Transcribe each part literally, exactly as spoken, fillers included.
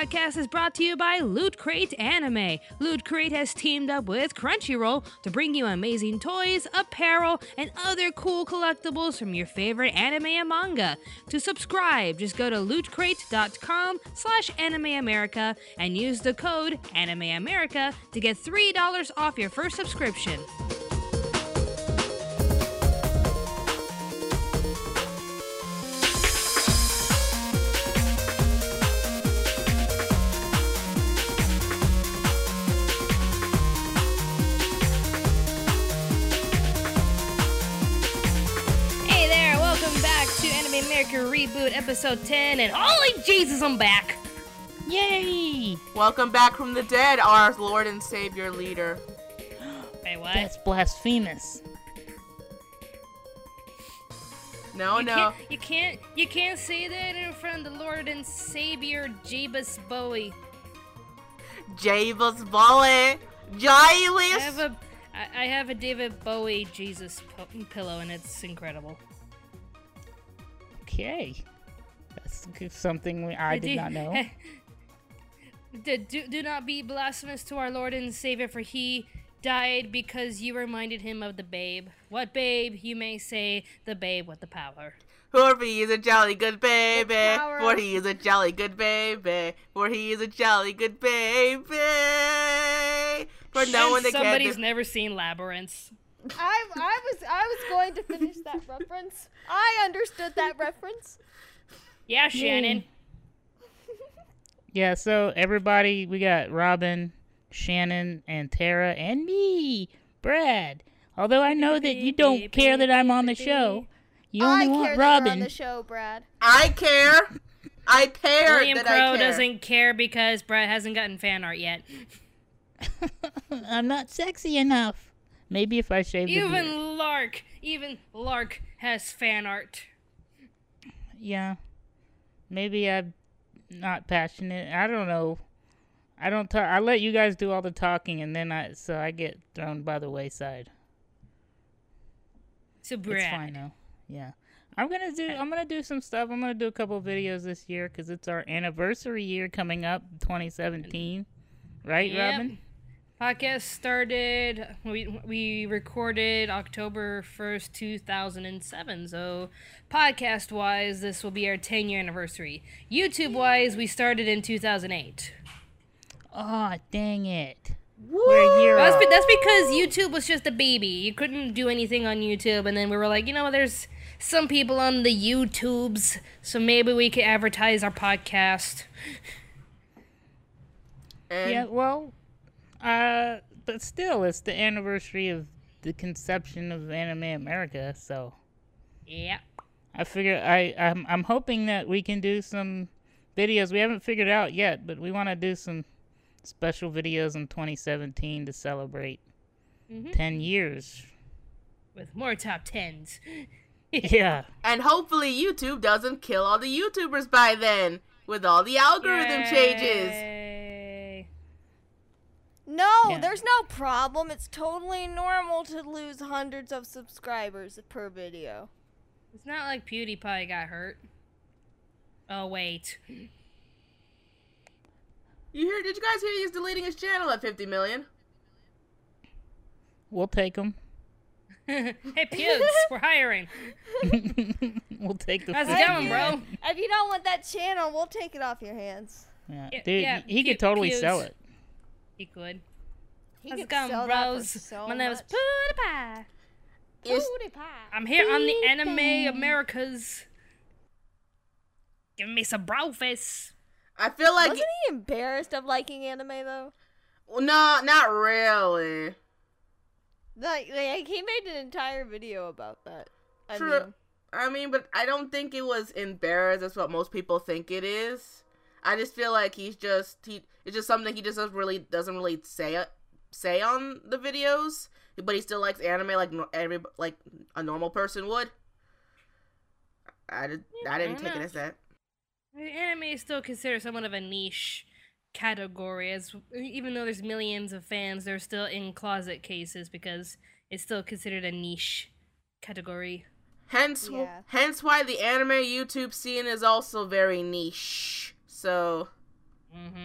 podcast is brought to you by Loot Crate Anime. Loot Crate has teamed up with Crunchyroll to bring you amazing toys, apparel, and other cool collectibles from your favorite anime and manga. To subscribe, just go to lootcrate.com slash animeamerica and use the code animeamerica to get three dollars off your first subscription. America Reboot Episode ten, and holy Jesus, I'm back! Yay! Welcome back from the dead, our Lord and Savior leader. Wait, what? That's blasphemous. No, you no. Can't, you can't, you can't say that in front of the Lord and Savior Jabus Bowie. Jabus Bowie! Jabus! I have a, I, I have a David Bowie Jesus po- pillow, and it's incredible. Okay, that's something we, I did not know. do, do, do not be blasphemous to our Lord and Savior, for he died because you reminded him of the babe. What babe? You may say the babe with the power. For he is a jolly good baby, for he is a jolly good baby, for he is a jolly good baby. For no one that Somebody's can never seen Labyrinth. I I was I was going to finish that reference. I understood that reference. Yeah, Shannon. Yeah, so everybody, we got Robin, Shannon, and Tara, and me, Brad. Although I know that you don't care that I'm on the show, you only I want care Robin. That you're on the show, Brad. I care. I care William that Crow I care. doesn't care because Brad hasn't gotten fan art yet. I'm not sexy enough. Maybe if I shave the beard. Even Lark, even Lark has fan art. Yeah. Maybe I'm not passionate. I don't know. I don't talk. I let you guys do all the talking, and then I so I get thrown by the wayside. So Brad, it's fine though. Yeah. I'm gonna do. I'm gonna do some stuff. I'm gonna do a couple of videos this year because it's our anniversary year coming up, twenty seventeen. Right, yep. Robin? Podcast started, we we recorded October first, two thousand seven, so podcast-wise, this will be our ten-year anniversary. YouTube-wise, we started in two thousand eight. Oh, dang it. Woo! We're a year That's, old. be, that's because YouTube was just a baby. You couldn't do anything on YouTube, and then we were like, you know, there's some people on the YouTubes, so maybe we could advertise our podcast. And Yeah, well... Uh, but still, it's the anniversary of the conception of Anime America, so Yeah. I figure I I'm I'm hoping that we can do some videos. We haven't figured out yet, but we want to do some special videos in twenty seventeen to celebrate Mm-hmm. ten years. With more top tens. Yeah. And hopefully YouTube doesn't kill all the YouTubers by then with all the algorithm changes. Yay. No, Yeah. there's no problem. It's totally normal to lose hundreds of subscribers per video. It's not like PewDiePie got hurt. Oh, wait. You hear? Did you guys hear he's deleting his channel at fifty million? We'll take them. Hey, Pewds, we're hiring. We'll take the How's it fifty going, bro? million. If you don't want that channel, we'll take it off your hands. Yeah. Yeah, Dude, yeah, he, he Pew- could totally Pewds. sell it. He could. He How's it could going, sell that for bros? so My name is much. PewDiePie. Is- PewDiePie. I'm here on the PewDiePie. Anime Americas. Give me some bro face. I feel like Wasn't he embarrassed of liking anime though? well, no, not really. Like, like he made an entire video about that. I True. mean, I mean, but I don't think it was embarrassed. That's what most people think it is. I just feel like he's just he. It's just something he just doesn't really doesn't really say say on the videos. But he still likes anime like no- every like a normal person would. I did. I didn't fair take it enough. as that. Anime is still considered somewhat of a niche category, as even though there's millions of fans, they're still in closet cases because it's still considered a niche category. Hence, Yeah. hence why the anime YouTube scene is also very niche. So, Mm-hmm.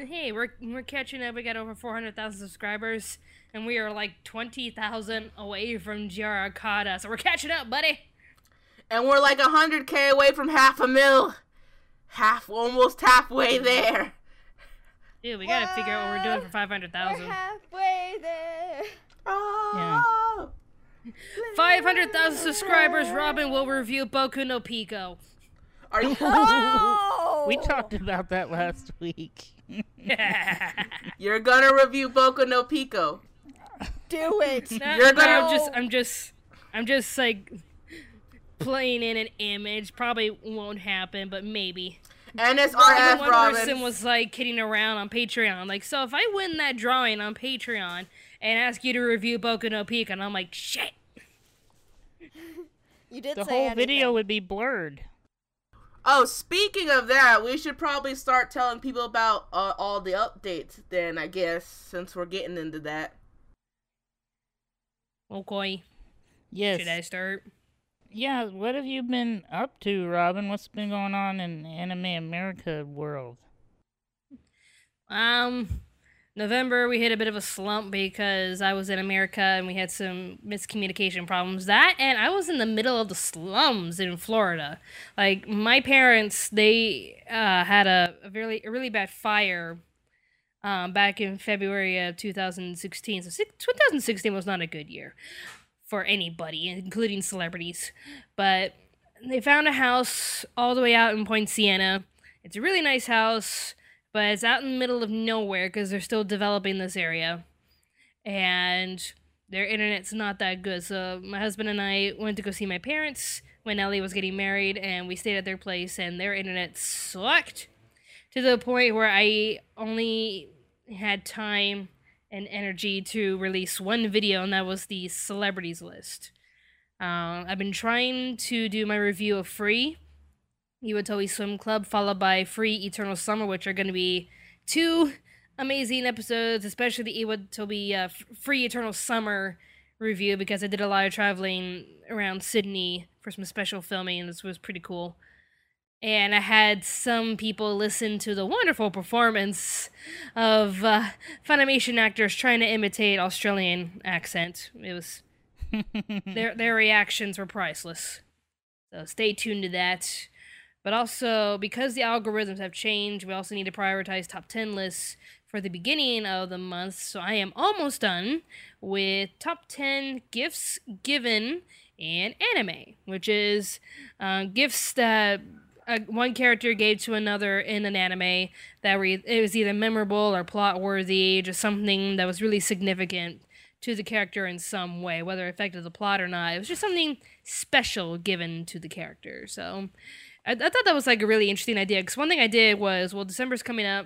hey, we're we're catching up. We got over four hundred thousand subscribers, and we are like twenty thousand away from G R Arcada. So we're catching up, buddy. And we're like one hundred K away from half a mil. Half, almost halfway there. Dude, we gotta figure out what we're doing for five hundred We're thousand. halfway there. Oh. five hundred thousand subscribers, Robin will review Boku no Pico. Are you? Oh! We talked about that last week. You're gonna review Boku no Pico. Do it. Nah, You're no, gonna- I'm just, I'm just, I'm just like playing in an image. Probably won't happen, but maybe. N S R Even F one Robin. person was like kidding around on Patreon, like, so if I win that drawing on Patreon and ask you to review Boku no Pico, and I'm like, shit. You did The say whole anything. video would be blurred. Oh, speaking of that, we should probably start telling people about uh, all the updates then, I guess, since we're getting into that. Okay, Yes. should I start? Yeah, what have you been up to, Robin? What's been going on in Anime America world? Um, November we hit a bit of a slump because I was in America and we had some miscommunication problems. That and I was in the middle of the slums in Florida. Like my parents, they uh, had a, a really a really bad fire um, back in February of two thousand sixteen. So six, twenty sixteen was not a good year for anybody, including celebrities. But they found a house all the way out in Point Siena. It's a really nice house, but it's out in the middle of nowhere because they're still developing this area. And their internet's not that good. So my husband and I went to go see my parents when Ellie was getting married, and we stayed at their place, and their internet sucked to the point where I only had time and energy to release one video, and that was the celebrities list. Um, I've been trying to do my review of Free, Iwatobi Swim Club, followed by Free Eternal Summer, which are going to be two amazing episodes, especially the Iwatobi uh, Free Eternal Summer review, because I did a lot of traveling around Sydney for some special filming, and this was pretty cool. And I had some people listen to the wonderful performance of uh, Funimation actors trying to imitate Australian accent. It was their their reactions were priceless. So stay tuned to that. But also, because the algorithms have changed, we also need to prioritize top ten lists for the beginning of the month. So I am almost done with top ten gifts given in anime, which is uh, gifts that uh, one character gave to another in an anime that were, it was either memorable or plot worthy, just something that was really significant to the character in some way, whether it affected the plot or not. It was just something special given to the character. So I, I thought that was like a really interesting idea, because one thing I did was, well, December's coming up.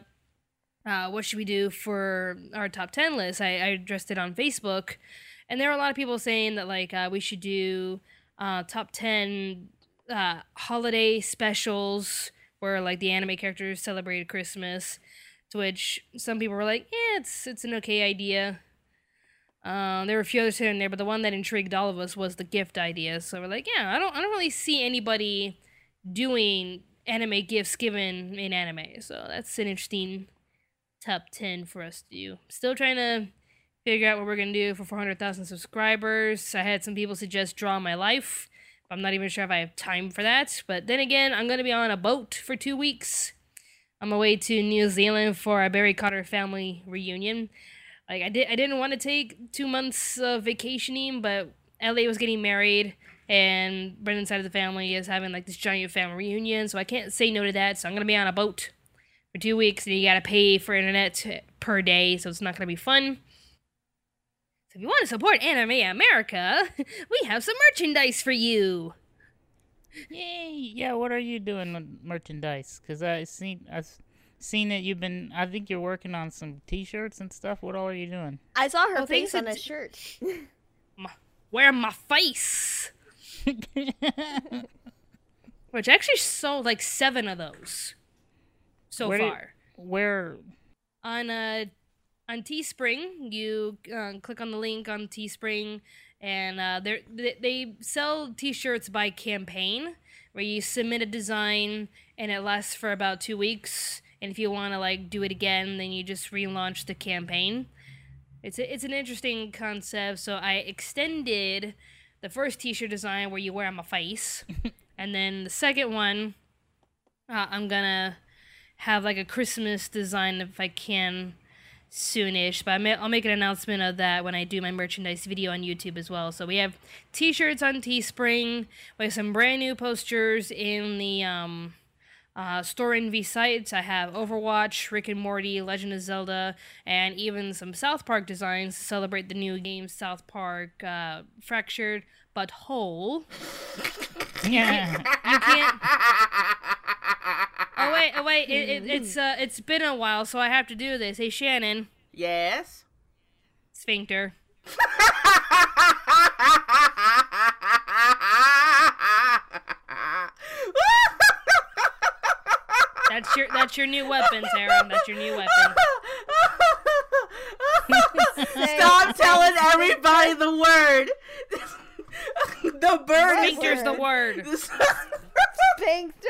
Uh, what should we do for our top ten list? I, I addressed it on Facebook, and there were a lot of people saying that like uh, we should do uh, top ten uh, holiday specials where like the anime characters celebrated Christmas. To which some people were like, "Yeah, it's it's an okay idea." Um, there were a few others here and there, but the one that intrigued all of us was the gift idea. So we're like, "Yeah, I don't I don't really see anybody doing anime gifts given in anime." So that's an interesting top ten for us to do. Still trying to figure out what we're going to do for four hundred thousand subscribers. I had some people suggest Draw My Life. I'm not even sure if I have time for that. But then again, I'm going to be on a boat for two weeks. I'm away to New Zealand for a Barry Cotter family reunion. Like I did, I didn't want to take two months of vacationing, but L A was getting married, and Brendan's side of the family is having like this giant family reunion, so I can't say no to that. So I'm gonna be on a boat for two weeks, and you gotta pay for internet per day, so it's not gonna be fun. So if you want to support Anime America, we have some merchandise for you. Yay! Yeah, what are you doing with merchandise? Because I seen I've seen that you've been. I think you're working on some T-shirts and stuff. What all are you doing? I saw her Oh, face thanks, on a it's- shirt. My, wear my face. Which actually sold like seven of those so Where did- far. Where? On uh, on Teespring, you uh, click on the link on Teespring, and uh, they they sell T-shirts by campaign, where you submit a design and it lasts for about two weeks, and if you want to like do it again, then you just relaunch the campaign. It's a, it's an interesting concept. So I extended the first t-shirt design where you wear on my face, and then the second one, uh, I'm gonna have like a Christmas design if I can soonish, but I may, I'll make an announcement of that when I do my merchandise video on YouTube as well. So we have t-shirts on Teespring, we have some brand new posters in the um, uh, Store Envy sites. I have Overwatch, Rick and Morty, Legend of Zelda, and even some South Park designs to celebrate the new game South Park uh, Fractured But Whole. Yeah. You can't... Oh wait, oh wait, it, it, it's uh, it's been a while, so I have to do this. Hey Shannon, Yes. sphincter. That's your that's your new weapon, Sarah. That's your new weapon. Stop telling everybody the word. The bird. Sphincter's the word. Sphincter?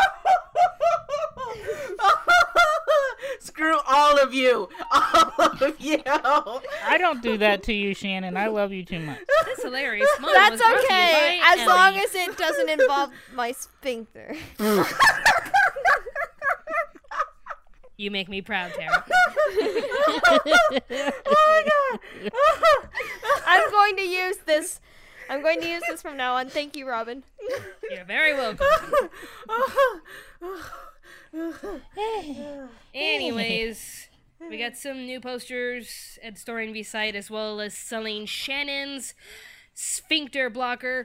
Screw all of you. All of you. I don't do that to you, Shannon. I love you too much. That's hilarious. Mom That's was brought to you okay, by as Ellie. long as it doesn't involve my sphincter. You make me proud, Tara. Oh my god. I'm going to use this. I'm going to use this from now on. Thank you, Robin. You're very welcome. Anyways, we got some new posters at the Store Envy site, as well as selling Shannon's sphincter blocker.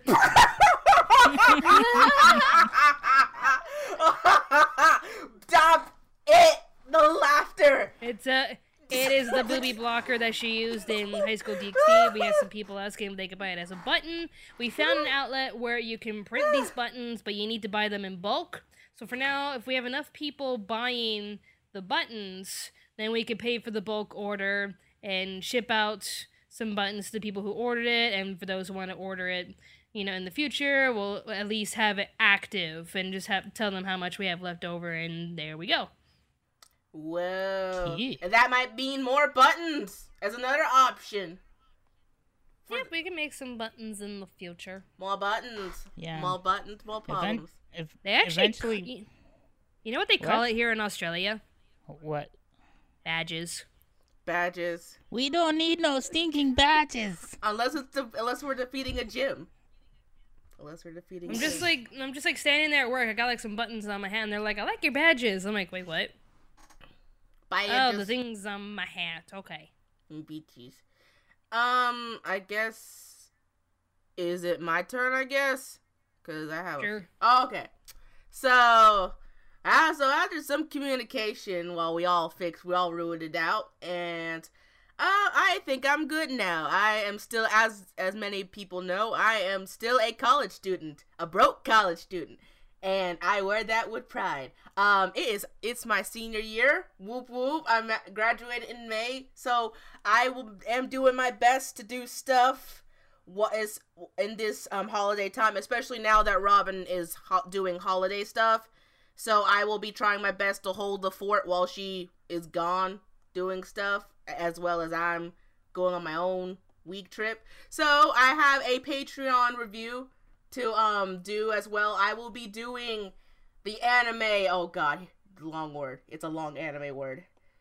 Stop it. The laughter. It's a, it is the booby blocker that she used in High School D X D. We had some people asking if they could buy it as a button. We found an outlet where you can print these buttons, but you need to buy them in bulk. So for now, if we have enough people buying the buttons, then we could pay for the bulk order and ship out some buttons to the people who ordered it. And for those who want to order it, you know, in the future, we'll at least have it active and just have tell them how much we have left over, and there we go. Whoa. Yeah. And that might mean more buttons as another option. Yeah, we can make some buttons in the future. More buttons. Yeah. More buttons, more problems. Event- if, They actually, eventually, you, you know what they call What? it here in Australia? what? Badges. Badges. We don't need no stinking badges. Unless it's de- unless we're defeating a gym. Unless we're defeating. I'm a just gym. like I'm just like standing there at work. I got like some buttons on my hat, and they're like, "I like your badges." I'm like, "Wait, what?" Badges. Oh, the things on my hat. Okay. Beaches. Um, I guess. Is it my turn? I guess, cause I have. Sure. A... Oh, okay. So, uh, so after some communication, while we all fixed, we all ruled it out, and uh, I think I'm good now. I am still, as as many people know, I am still a college student, a broke college student. And I wear that with pride. Um, it is, it's my senior year. Whoop whoop. I'm at, graduated in May. So I will, am doing my best to do stuff what is in this um, holiday time, especially now that Robin is ho- doing holiday stuff. So I will be trying my best to hold the fort while she is gone doing stuff, as well as I'm going on my own week trip. So I have a Patreon review to um do as well. I will be doing the anime. Oh god, long word. It's a long anime word.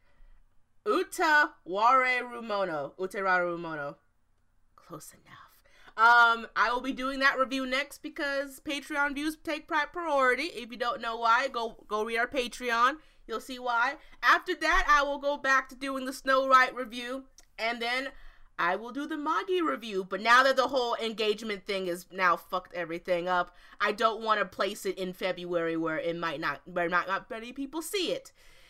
Uta Ware Rumono. Uteraru Rumono. Close enough. Um, I will be doing that review next because Patreon views take priority. If you don't know why, go go read our Patreon. You'll see why. After that, I will go back to doing the Snow White review, and then I will do the Magi review. But now that the whole engagement thing is now fucked everything up, I don't want to place it in February where it might not, where not, not many people see it.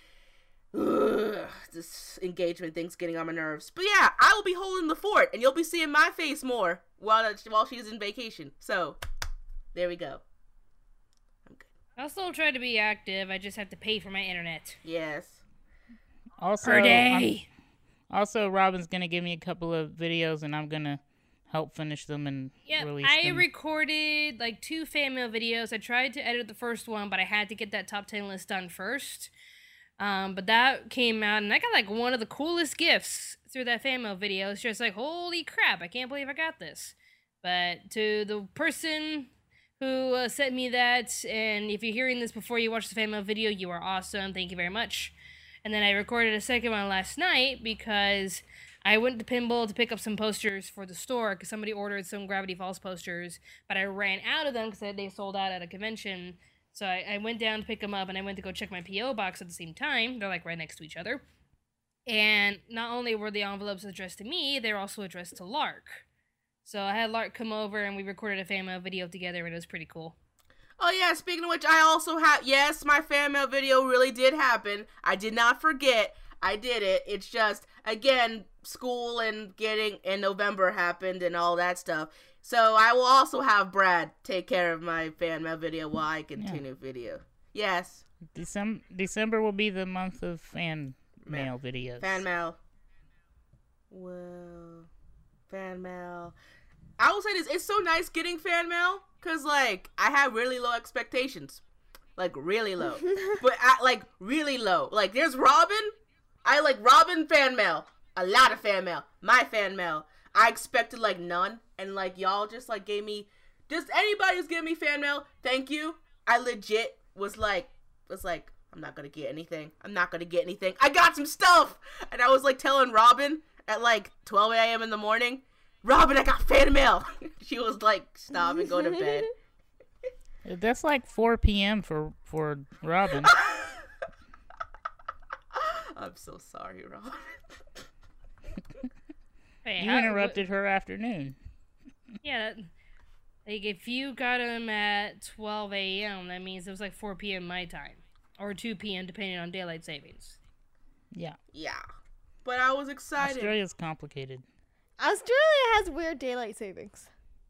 Ugh, this engagement thing's getting on my nerves. But yeah, I will be holding the fort, and you'll be seeing my face more while while she's in vacation. So, there we go. I'm good. I'll still try to be active. I just have to pay for my internet. Yes. Also, Per I'm- day. also, Robin's gonna give me a couple of videos, and I'm gonna help finish them and Yeah, release I them. recorded like two fan mail videos. I tried to edit the first one, but I had to get that top ten list done first. Um, but that came out, and I got like one of the coolest gifts through that fan mail video. It's just like, holy crap, I can't believe I got this. But to the person who uh, sent me that, and if you're hearing this before you watch the fan mail video, you are awesome. Thank you very much. And then I recorded a second one last night because I went to Pinball to pick up some posters for the store because somebody ordered some Gravity Falls posters, but I ran out of them because they sold out at a convention. So I, I went down to pick them up, and I went to go check my P O box at the same time. They're like right next to each other. And not only were the envelopes addressed to me, they were also addressed to Lark. So I had Lark come over, and we recorded a fan mail video together, and it was pretty cool. Oh yeah, speaking of which, I also have, yes, my fan mail video really did happen. I did not forget. I did it. It's just, again, school and getting in November happened and all that stuff. So I will also have Brad take care of my fan mail video while I continue yeah. video. Yes. December December will be the month of fan mail videos. Fan mail. Well, fan mail. I will say this, it's so nice getting fan mail, because, like, I have really low expectations. Like, really low. but, I, like, really low. Like, there's Robin. I like Robin fan mail. A lot of fan mail. My fan mail. I expected, like, none. And, like, y'all just, like, gave me... Just anybody who's giving me fan mail, thank you. I legit was like... Was like, I'm not gonna get anything. I'm not gonna get anything. I got some stuff! And I was, like, telling Robin at, like, twelve a.m. in the morning, Robin, I got fan mail! She was like, stop and go to bed. That's like four p.m. for, for Robin. I'm so sorry, Robin. Hey, you how, interrupted what, her afternoon. Yeah, that, like if you got him at twelve a.m., that means it was like four p.m. my time. Or two p.m. depending on daylight savings. Yeah. Yeah. But I was excited. Australia's complicated. Australia has weird daylight savings.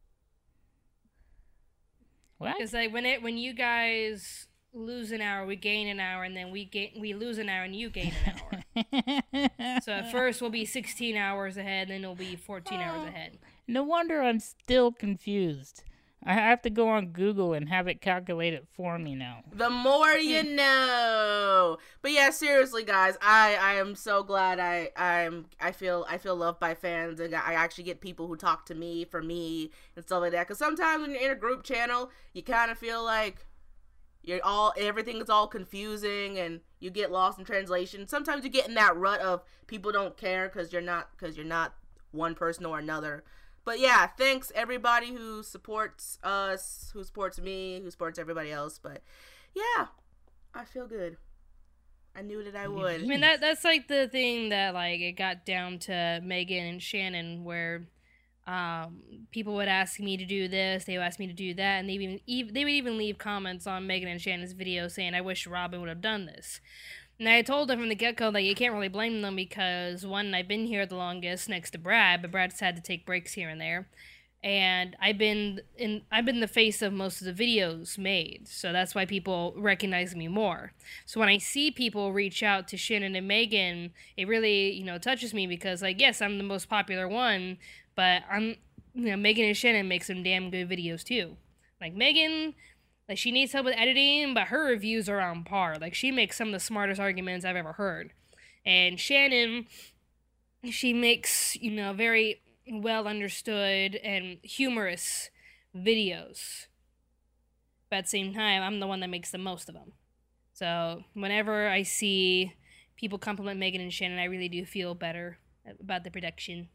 What? Because like when it when you guys lose an hour, we gain an hour, and then we gain we lose an hour, and you gain an hour. So at first we'll be sixteen hours ahead, then it'll be fourteen hours ahead. No wonder I'm still confused. I have to go on Google and have it calculate it for me now. The more you know. But yeah, seriously, guys, I, I am so glad I I'm I feel I feel loved by fans, and I actually get people who talk to me for me and stuff like that. Because sometimes when you're in a group channel, you kind of feel like you're all everything is all confusing and you get lost in translation. Sometimes you get in that rut of people don't care because you're not because you're not one person or another. But yeah, thanks everybody who supports us, who supports me, who supports everybody else. But yeah, I feel good. I knew that I would. I mean, that that's like the thing that like it got down to Megan and Shannon, where um, people would ask me to do this, they would ask me to do that, and they even they would even leave comments on Megan and Shannon's video saying, "I wish Robin would have done this." And I told them from the get-go that you can't really blame them because, one, I've been here the longest next to Brad, but Brad's had to take breaks here and there. And I've been in I've been the face of most of the videos made, so that's why people recognize me more. So when I see people reach out to Shannon and Megan, it really, you know, touches me because, like, yes, I'm the most popular one, but I'm, you know, Megan and Shannon make some damn good videos too. Like Megan... Like, she needs help with editing, but her reviews are on par. Like, she makes some of the smartest arguments I've ever heard. And Shannon, she makes, you know, very well understood and humorous videos. But at the same time, I'm the one that makes the most of them. So, whenever I see people compliment Megan and Shannon, I really do feel better about the production.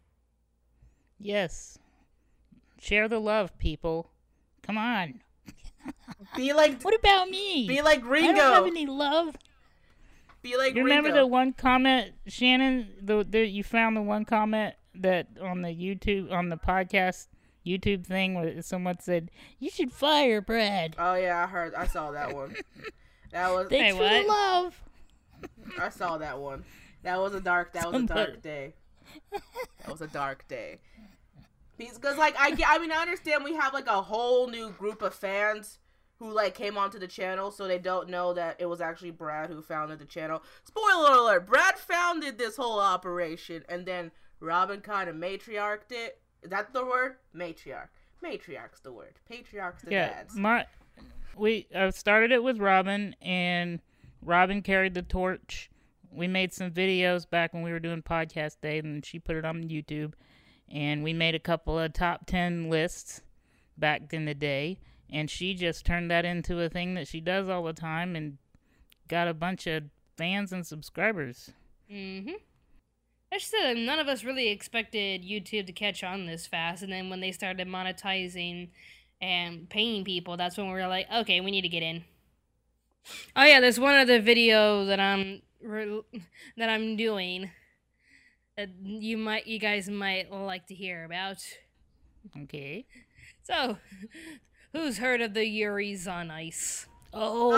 Yes. Share the love, people. Come on. Be like. What about me? Be like Ringo. I don't have any love. Be like you Ringo. Remember the one comment, Shannon? The, the you found the one comment that on the YouTube on the podcast YouTube thing where someone said you should fire Brad. Oh yeah, I heard. I saw that one. That was. Thanks hey, for what? the love. I saw that one. That was a dark. That was Somebody. a dark day. That was a dark day. Because, like, I, I mean, I understand we have, like, a whole new group of fans who, like, came onto the channel, so they don't know that it was actually Brad who founded the channel. Spoiler alert, Brad founded this whole operation, and then Robin kind of matriarched it. Is that the word? Matriarch. Matriarch's the word. Patriarch's the yeah, dads. my, we uh, started it with Robin, and Robin carried the torch. We made some videos back when we were doing podcast day, and she put it on YouTube. And we made a couple of top ten lists back in the day. And she just turned that into a thing that she does all the time and got a bunch of fans and subscribers. Mm-hmm. I just said none of us really expected YouTube to catch on this fast. And then when they started monetizing and paying people, that's when we were like, okay, we need to get in. Oh yeah, there's one other video that I'm re- that I'm doing that you might, you guys might like to hear about. Okay. So, who's heard of the Yuri's on Ice? Oh.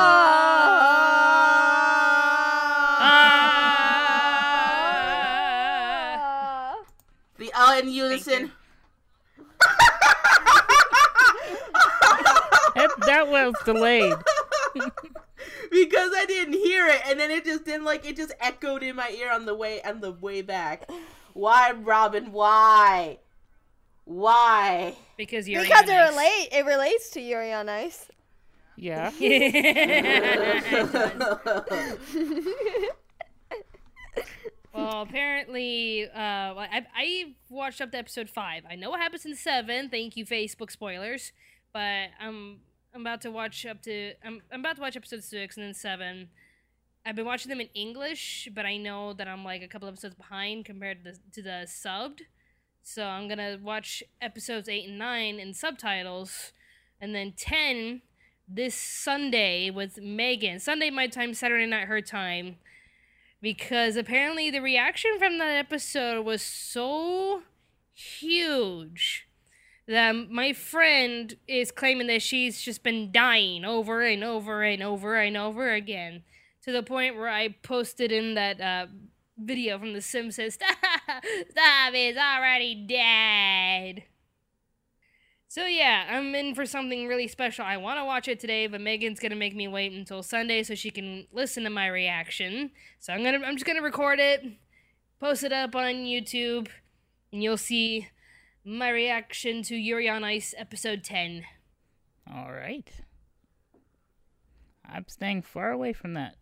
Ah! The all in unison. that, that was delayed. Because I didn't hear it, and then it just didn't like it just echoed in my ear on the way on the way back. Why, Robin? Why? Why? Because Yuri Because on it Ice. relate it relates to Yuri on Ice. Yeah. Well, apparently, uh, I I watched up to episode five. I know what happens in seven. Thank you, Facebook spoilers. But I'm I'm about to watch up to I'm I'm about to watch episode six and then seven. I've been watching them in English, but I know that I'm like a couple episodes behind compared to the to the subbed. So I'm gonna watch episodes eight and nine in subtitles, and then ten this Sunday with Megan. Sunday my time, Saturday night her time. Because apparently the reaction from that episode was so huge that my friend is claiming that she's just been dying over and over and over and over again. To the point where I posted in that uh, video from The Simpsons, Stop! Stop! It's already dead! So yeah, I'm in for something really special. I want to watch it today, but Megan's gonna make me wait until Sunday so she can listen to my reaction. So I'm gonna, I'm just gonna record it, post it up on YouTube, and you'll see my reaction to Yuri on Ice episode ten. All right. I'm staying far away from that.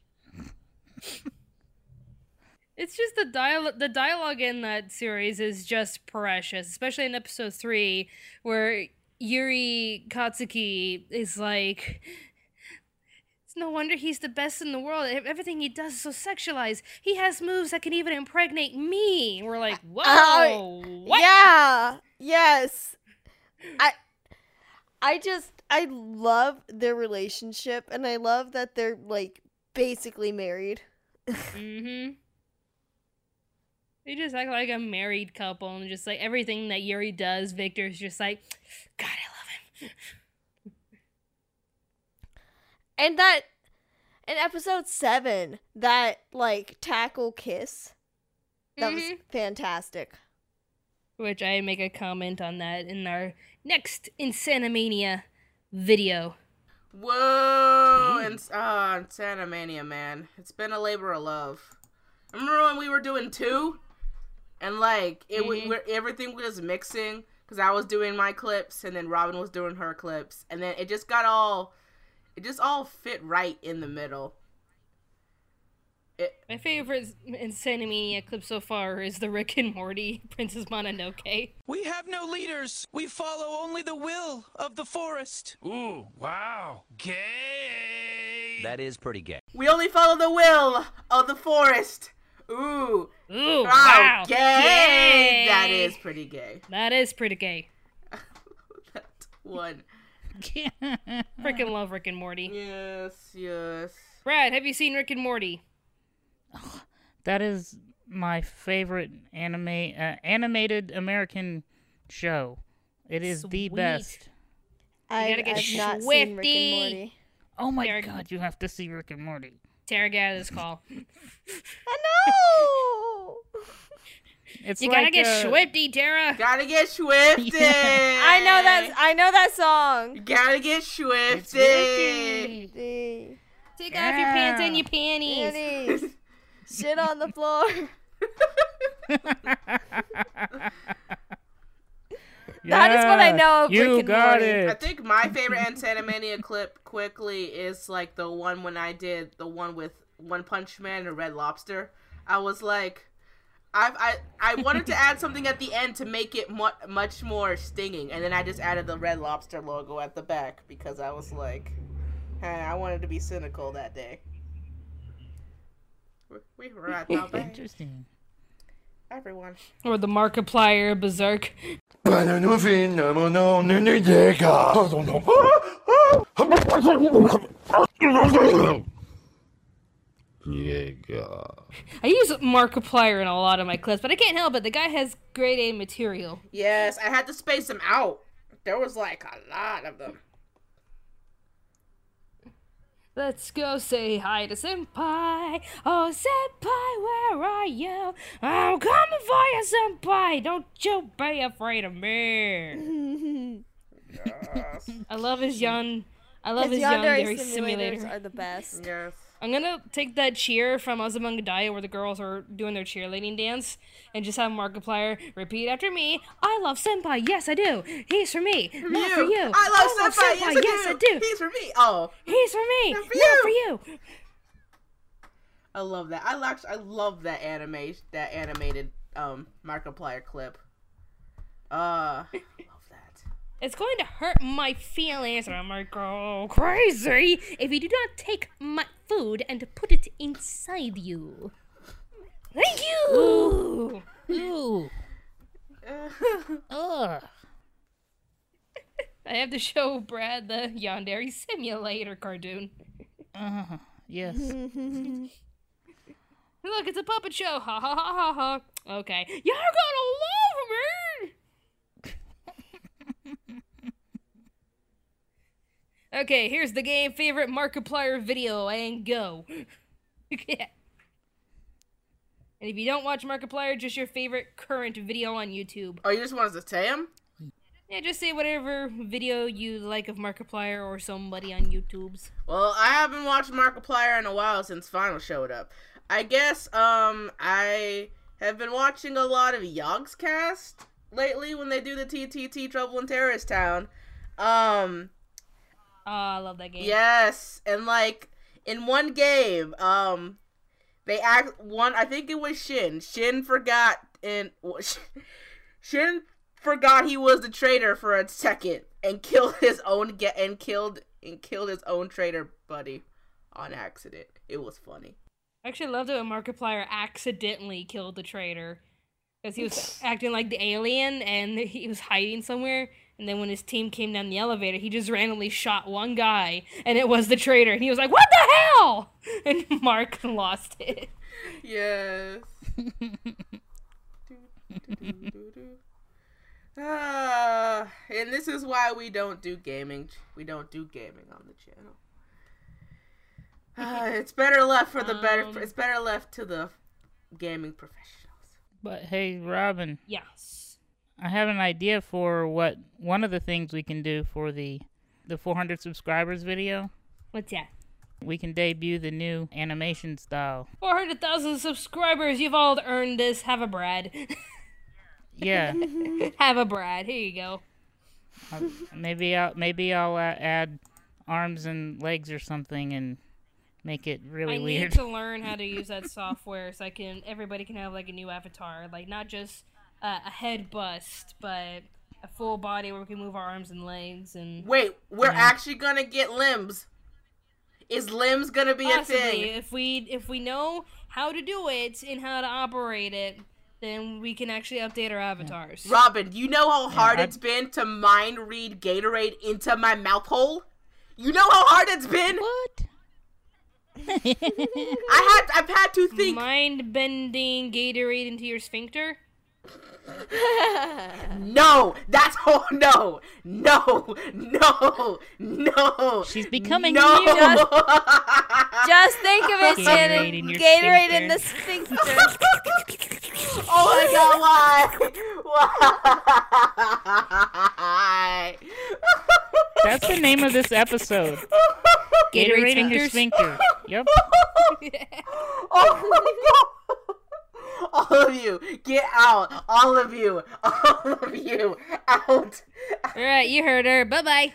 It's just the dialogue. The dialogue in that series is just precious, especially in episode three, where Yuri Katsuki is like, it's no wonder he's the best in the world. Everything he does is so sexualized. He has moves that can even impregnate me. We're like, whoa, Uh, what? Yeah. Yes. I I just I love their relationship, and I love that they're like basically married. Mm-hmm. They just act like a married couple, and just like everything that Yuri does, Victor's just like, God, I love him. And that in episode seven, that like tackle kiss, that was Mhm. fantastic. Which I make a comment on that in our next Insanimania video. Whoa! And ah, uh, Santa Mania, man, it's been a labor of love. Remember when we were doing two, and like it, Mhm. we, everything was mixing because I was doing my clips and then Robin was doing her clips, and then it just got all, it just all fit right in the middle. It, My favorite Insanimania clip so far is the Rick and Morty Princess Mononoke. We have no leaders. We follow only the will of the forest. Ooh, wow. Gay. That is pretty gay. we only follow the will of the forest. Ooh, Ooh, oh, wow. gay. Gay. That is pretty gay. That is pretty gay. That one. Freaking love Rick and Morty. Yes, yes. Brad, have you seen Rick and Morty? That is my favorite anime, uh, animated American show. It is the Sweet. best. I, gotta get I've not seen Rick swifty. and Morty. Oh my There- god, you have to see Rick and Morty. Tara, get out of this call. I know. It's You like, gotta get uh, swifty, Tara. Gotta get swifty. I know that. I know that song. Gotta get It's swifty. Ricky. The Take off your pants and your panties. panties. Shit on the floor. That is what I know of You Rick and got Morty. it. I think my favorite Animania clip quickly is like the one when I did the one with One Punch Man and Red Lobster. I was like, I've, I I wanted to add something at the end to make it mu- much more stinging, and then I just added the Red Lobster logo at the back because I was like, hey, I wanted to be cynical that day. We were at the back. Interesting. Everyone. Or the Markiplier Berserk. I use Markiplier in a lot of my clips, but I can't help it. The guy has grade A material. Yes, I had to space them out. There was like a lot of them. Let's go say hi to Senpai. Oh, Senpai, where are you? I'm coming for you, Senpai. Don't you be afraid of me. Yes. I love his young, I love his, His young yandere Dairy simulators simulator. are the best. Yes. I'm gonna take that cheer from Azumanga Daioh where the girls are doing their cheerleading dance and just have Markiplier repeat after me. I love Senpai, yes I do. He's for me, not for you. I love Senpai, yes, I, yes do. I do. He's for me. Oh. He's for me, For not you. for you. I love that. I like. I love that anime. That animated um Markiplier clip. Uh, I love that. It's going to hurt my feelings and I'm gonna go crazy if you do not take my food and put it inside you. Thank you! Ooh. Ugh. I have to show Brad the Yandere Simulator cartoon. Uh, yes. Look, it's a puppet show. Ha ha ha ha ha. Okay. You're gonna love me! Okay, here's the game favorite Markiplier video and go. Yeah. And if you don't watch Markiplier, just your favorite current video on YouTube. Oh, you just want us to say him? Yeah, just say whatever video you like of Markiplier or somebody on YouTube's. Well, I haven't watched Markiplier in a while since Final showed up. I guess um I have been watching a lot of Yogscast lately when they do the T T T Trouble in Terrorist Town. Um. Oh, I love that game. Yes, and like in one game, um, they act one. I think it was Shin. Shin forgot and Shin forgot he was the traitor for a second and killed his own get and killed and killed his own traitor buddy on accident. It was funny. I actually loved it when Markiplier accidentally killed the traitor. Because he was acting like the alien and he was hiding somewhere. And then when his team came down the elevator, he just randomly shot one guy. And it was the traitor. And he was like, what the hell? And Mark lost it. Yes. Ah, and this is why we don't do gaming. We don't do gaming on the channel. Uh, it's better left for the better. Um, It's better left to the gaming professionals. But hey, Robin, Yes. I have an idea for what one of the things we can do for the the four hundred subscribers video. What's that? We can debut the new animation style. four hundred thousand subscribers. You've all earned this. Have a Brad. Yeah, Have a Brad. Here you go. uh, maybe I'll maybe I'll uh, add arms and legs or something and make it really I weird. need to learn how to use that software so I can everybody can have like a new avatar, like not just uh, a head bust, but a full body where we can move our arms and legs and Wait, we're Yeah. actually gonna get limbs. Is limbs gonna be possibly a thing? if we if we know how to do it and how to operate it, then we can actually update our avatars. Robin, do you know how hard I- it's been to mind read Gatorade into my mouth hole? You know how hard it's been? What? I had I've had to think. Mind bending Gatorade into your sphincter. No, that's oh no, no, no, no. She's becoming no. a mutant. Just think of it, Gatorade Shannon. in your Gatorade in sphincter. the sphincter. Oh my god, why? Why? That's the name of this episode. Gatorade Gatorade in your sphincters. sphincter. Yep. Oh my god. All of you, get out. All of you, all of you, out. All right, you heard her. Bye bye.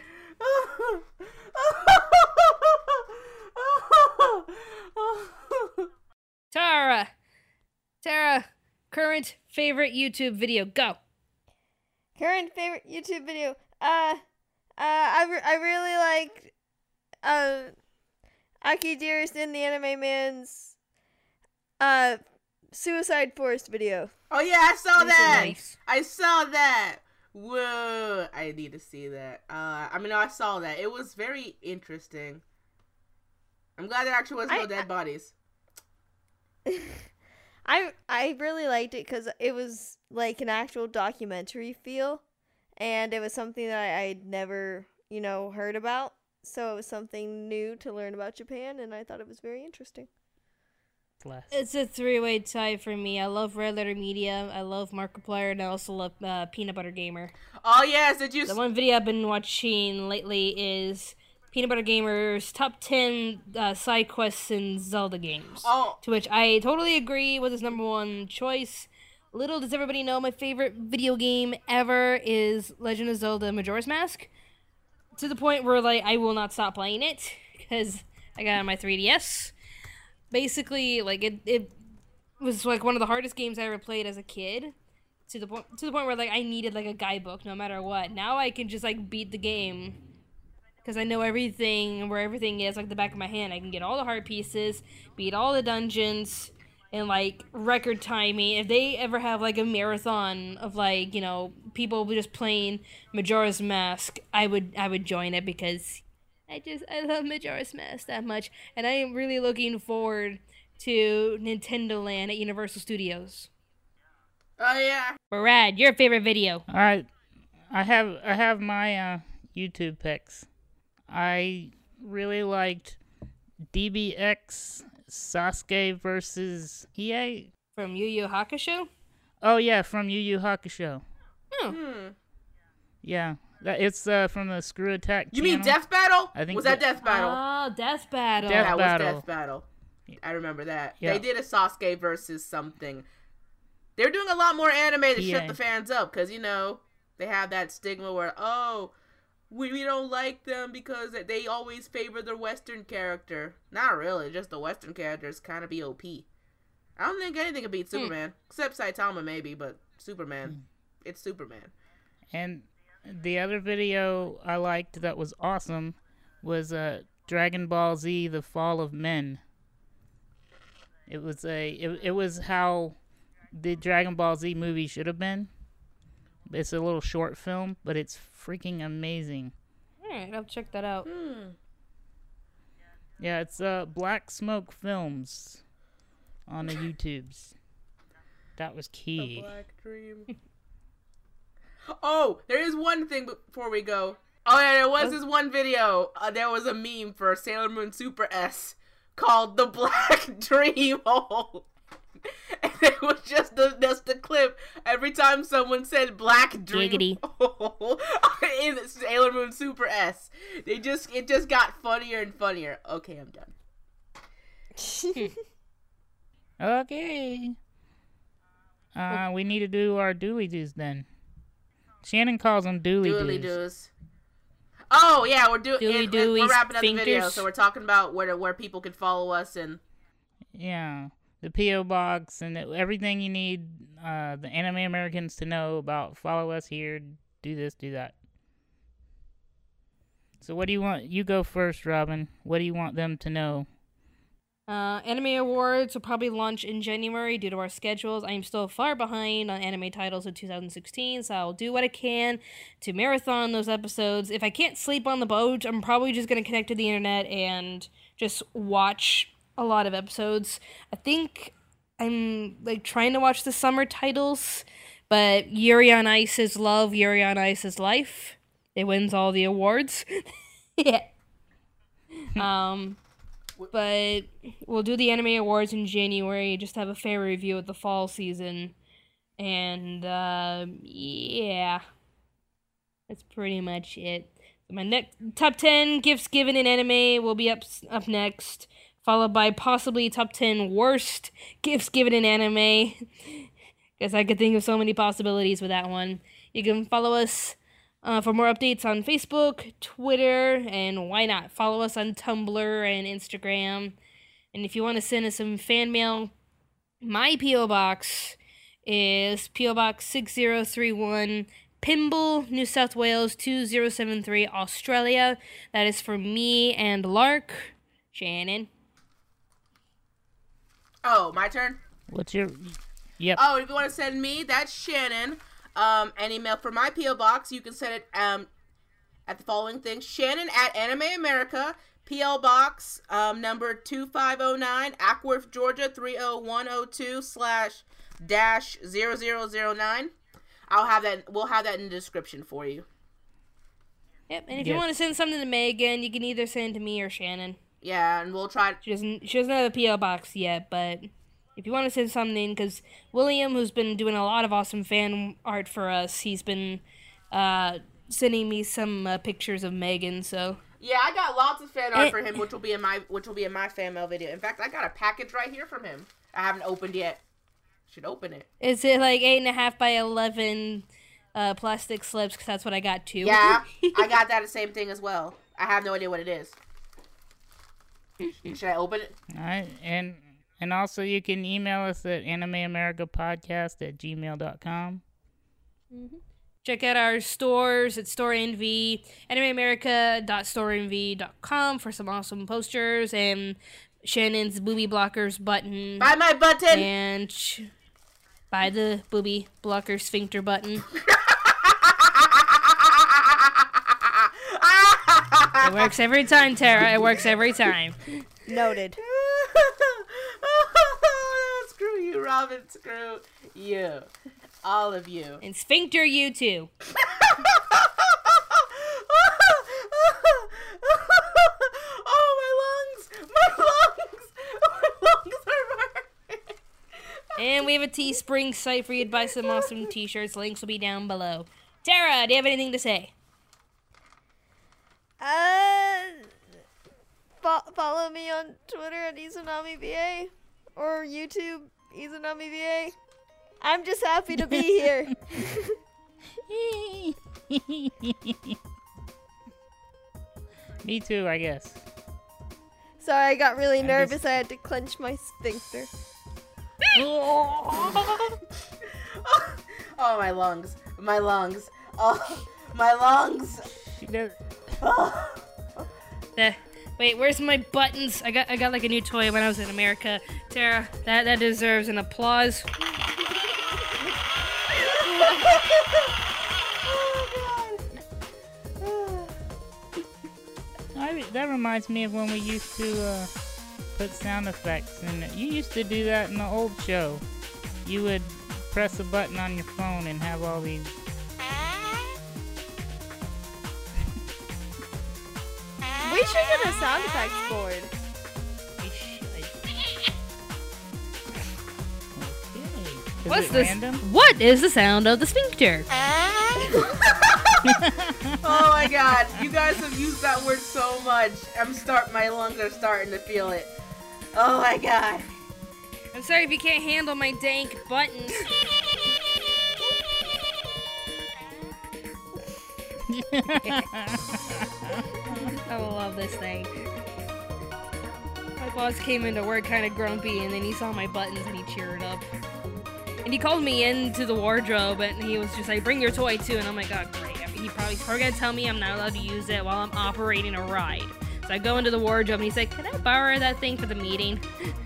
Tara, Tara, current favorite YouTube video. Go. Current favorite YouTube video. Uh, uh, I, re- I really like, uh, Aki Dearest and the Anime Man's, uh, Suicide Forest video. Oh yeah, I saw These are that. nice. I saw that. Whoa, I need to see that. Uh, I mean, I saw that. It was very interesting. I'm glad there actually was no I- dead I- bodies. I I really liked it because it was like an actual documentary feel, and it was something that I, I'd never, you know, heard about. So it was something new to learn about Japan, and I thought it was very interesting. Bless. It's a three-way tie for me. I love Red Letter Media, I love Markiplier, and I also love uh, Peanut Butter Gamer. Oh yes, did you? The one video I've been watching lately is Peanut Butter Gamer's top ten uh, side quests in Zelda games. Oh, To which I totally agree with his number one choice. Little does everybody know, my favorite video game ever is Legend of Zelda Majora's Mask. To the point where, like, I will not stop playing it, because I got it on my three D S. Basically, like, it, it was, like, one of the hardest games I ever played as a kid. To the point, to the point where, like, I needed, like, a guidebook no matter what. Now I can just, like, beat the game because I know everything and where everything is, like the back of my hand. I can get all the heart pieces, beat all the dungeons, in like record timing. If they ever have like a marathon of like, you know, people just playing Majora's Mask, I would I would join it because I just I love Majora's Mask that much, and I am really looking forward to Nintendo Land at Universal Studios. oh yeah. Brad, your favorite video? All right, I have I have my uh, YouTube picks. I really liked D B X Sasuke versus Hiei. From Yu Yu Hakusho? Oh yeah, from Yu Yu Hakusho. Oh, Hmm. Yeah, that it's uh, from the Screw Attack. You mean channel. Death Battle? I think was that that- Death Battle? Oh, Death Battle. Death that Battle. was Death Battle. I remember that. Yeah. They did a Sasuke versus something. They're doing a lot more anime to Yeah. shut the fans up because, you know, they have that stigma where, oh, we, we don't like them because they always favor the Western character. Not really, just the Western characters kind of be O P. I don't think anything can beat Superman, except Saitama maybe, but Superman, it's Superman. And the other video I liked that was awesome was uh, Dragon Ball Z: The Fall of Men. It was a it, it was how the Dragon Ball Z movie should have been. It's a little short film, but it's freaking amazing. Alright, I'll check that out. Hmm. Yeah, it's uh Black Smoke Films on the YouTubes. That was The key. Black Dream. Oh, there is one thing before we go. Oh yeah, there was this one video. Uh, there was a meme for Sailor Moon Super S called "The Black Dream Hole," and it was just the just the clip. Every time someone said "Black Dream Giggity. Hole" in Sailor Moon Super S, they just it just got funnier and funnier. Okay, I'm done. Okay. Uh, we need to do our dooley doos then. Shannon calls them dooley Dooley doos. doos. Oh yeah, we're doing. Dooley and, and we're doolies, wrapping up the video, finkers. so we're talking about where where people can follow us and. Yeah, the P O box and the, everything you need uh, the Anime Americans to know about. Follow us here. Do this. Do that. So what do you want? You go first, Robin. What do you want them to know? Uh, anime Awards will probably launch in January due to our schedules. I am still far behind on anime titles in two thousand sixteen, so I'll do what I can to marathon those episodes. If I can't sleep on the boat, I'm probably just going to connect to the internet and just watch a lot of episodes. I think I'm like trying to watch the summer titles, but Yuri on Ice is love, Yuri on Ice is life. It wins all the awards. Yeah. Um... But we'll do the Anime Awards in January, just have a fair review of the fall season. And, uh, yeah. That's pretty much it. My next top ten gifts given in anime will be up up next, followed by possibly top ten worst gifts given in anime. Guess I could think of so many possibilities with that one. You can follow us uh, for more updates on Facebook, Twitter, and why not? Follow us on Tumblr and Instagram. And if you want to send us some fan mail, my P O Box is P O Box six zero three one, Pymble, New South Wales two zero seven three, Australia. That is for me and Lark. Shannon. Oh, my turn? What's your... Yep. Oh, if you want to send me, that's Shannon. Um, an email for my P O Box, you can send it um at the following thing: Shannon at Anime America, P L Box um number two five oh nine, Ackworth, Georgia three oh one oh two slash dash zero zero zero nine. I'll have that. We'll have that in the description for you. Yep, and if Yes. you want to send something to Megan, you can either send it to me or Shannon. Yeah, and we'll try. She doesn't. She doesn't have a P O box yet, but if you want to send something, because William, who's been doing a lot of awesome fan art for us, he's been uh, sending me some uh, pictures of Megan. So Yeah, I got lots of fan art Eh. for him, which will be in my which will be in my fan mail video. In fact, I got a package right here from him. I haven't opened yet. Should open it. is it like eight and a half by eleven uh, plastic slips? Because that's what I got too. Yeah, I got that same thing as well. I have no idea what it is. Should I open it? All right, and and also you can email us at animeamericapodcast at gmail dot com. Check out our stores at Store Envy, animeamerica dot store envy dot com for some awesome posters and Shannon's booby blockers button. Buy my button. And sh- buy the booby blocker sphincter button. It works every time, Tara. It works every time. Noted. Screw you, Robin. Screw you. All of you. And sphincter you too. Oh, my lungs. My lungs. My lungs are burning. And we have a Teespring site for you to buy some awesome t-shirts. Links will be down below. Tara, do you have anything to say? Uh, fo- follow me on Twitter at IzunamiVA or YouTube IzunamiVA. I'm just happy to be here. Me too, I guess. Sorry, I got really I nervous. just- I had to clench my sphincter. Oh, my lungs. My lungs. Oh, my lungs. She does. Oh. Uh, wait, where's my buttons? I got I got like a new toy when I was in America. Tara, that, that deserves an applause. I, that reminds me of when we used to uh, put sound effects in it. You used to do that in the old show. You would press a button on your phone and have all these. We should get a sound effects board. Okay. Is What's it this? random? What is the sound of the sphincter? Oh my god, you guys have used that word so much. I'm start my lungs are starting to feel it. Oh my god. I'm sorry if you can't handle my dank buttons. I love this thing. My boss came into work kind of grumpy, and then he saw my buttons and he cheered up. And he called me into the wardrobe, and he was just like, "Bring your toy too." And I'm like, "Oh great." I mean, he probably, he's probably gonna tell me I'm not allowed to use it while I'm operating a ride. So I go into the wardrobe, and he's like, "Can I borrow that thing for the meeting?"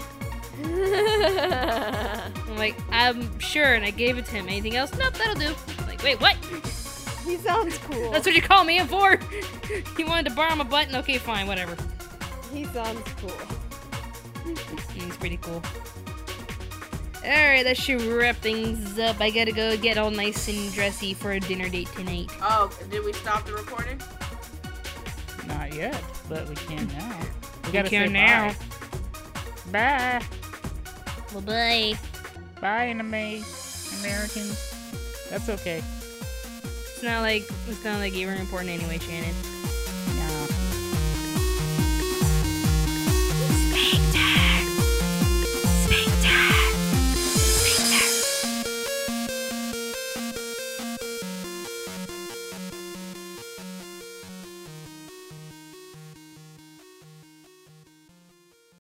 I'm like, "I'm sure," and I gave it to him. Anything else? Nope, that'll do. I'm like, wait, what? He sounds cool. That's what you call me in for? He wanted to borrow my button? Okay, fine, whatever. He sounds cool. He's pretty cool. Alright, that should wrap things up. I gotta go get all nice and dressy for a dinner date tonight. Oh, did we stop the recording? Not yet, but we can now. We We gotta say can now. Bye. Well, bye. Bye, anime Americans. That's okay. It's not like it's not like you were important anyway, Shannon.